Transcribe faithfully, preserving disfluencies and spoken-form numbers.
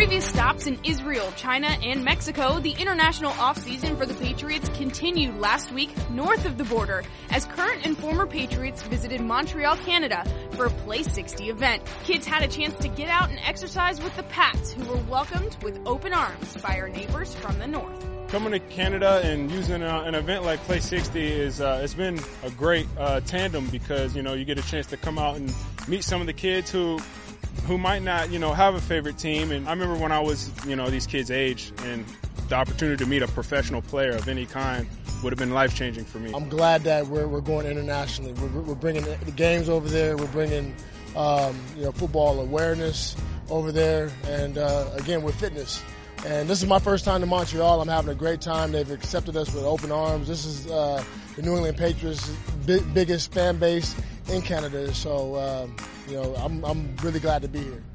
previous stops in Israel, China, and Mexico, the international offseason for the Patriots continued last week north of the border as current and former Patriots visited Montreal, Canada for a Play sixty event. Kids had a chance to get out and exercise with the Pats, who were welcomed with open arms by our neighbors from the north. Coming to Canada and using uh, an event like Play sixty is uh, it's been a great uh, tandem because, you know, you get a chance to come out and meet some of the kids who who might not, you know, have a favorite team. And I remember when I was, you know, these kids' age, and the opportunity to meet a professional player of any kind would have been life-changing for me. I'm glad that we're we're going internationally. We're, we're bringing the games over there. We're bringing, um, you know, football awareness over there, and uh, again with fitness. And this is my first time to Montreal. I'm having a great time. They've accepted us with open arms. This is uh, the New England Patriots' big, biggest fan base in Canada. So, um, you know, I'm, I'm really glad to be here.